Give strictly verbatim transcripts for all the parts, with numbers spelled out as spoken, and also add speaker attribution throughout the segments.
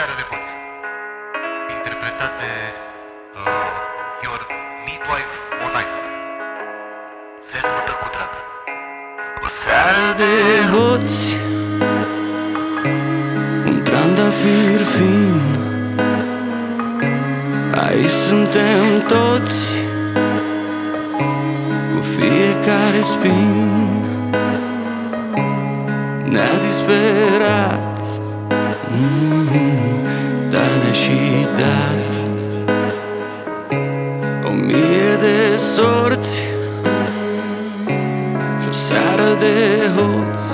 Speaker 1: seară de hoți, interpretat de uh, Your Midwife on Ice. Să ascultăm cu drag. O seară
Speaker 2: de hoți, un trandafir fin, aici suntem toți, cu fiecare spin. Ne-a disperat, mm-hmm, dar ne-a și dat o mie de sorți și o seară de hoți.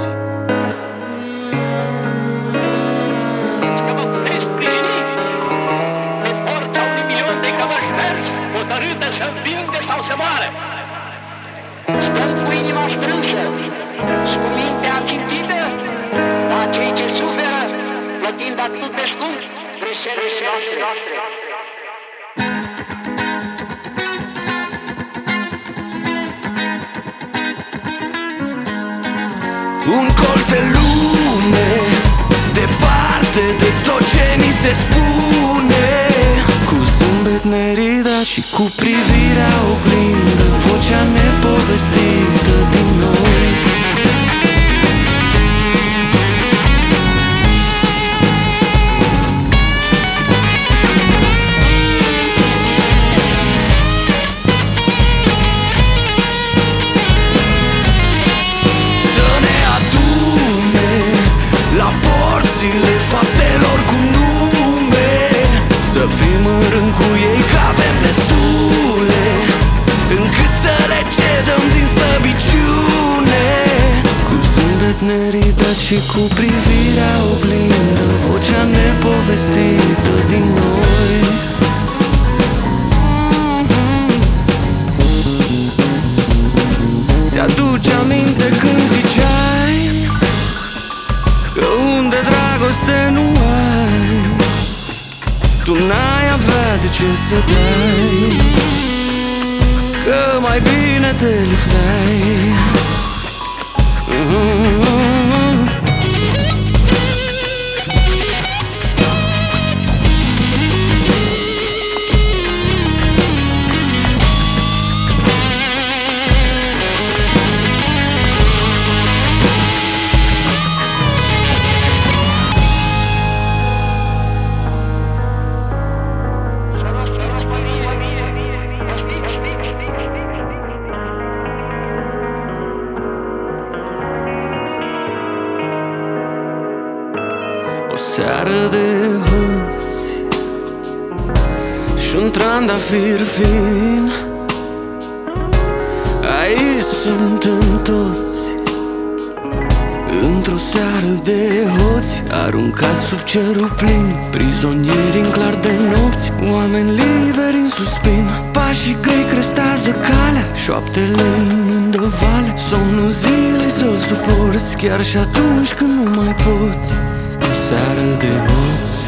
Speaker 3: Că vă puteți sprijini pe forța unui milion de cămăși verzi, hotărâtă să învingă sau să moară.
Speaker 4: Stăm cu inima strânsă și cu mintea țintită la cei ce suferă, plătind atât de scump greșelile noastre.
Speaker 2: Un colț de lume, departe de tot ce ni se spune, cu zâmbet neridat și cu privirea oglindă, vocea nepovestită din noi. Faptelor cu nume, să fim în rând cu ei, că avem destule, încât să le cedăm din slăbiciune. Cu zâmbet neridat și cu privirea oglindă, vocea nepovestită din noi. Ți-aduce aminte când ziceai că unde dragoste nu ai, tu n-ai avea de ce să dai, că mai bine te lipseai. Mm-hmm. O seară de hoți și un trandafir fin, aici suntem toți, într-o seară de hoți, aruncați sub cerul plin, prizonieri în clar de nopți, oameni liberi în suspin. Pașii grei crestează calea, șoaptele inundă vale, somnul zilei să-l suporți, chiar și atunci când nu mai poți. O seară de hoți.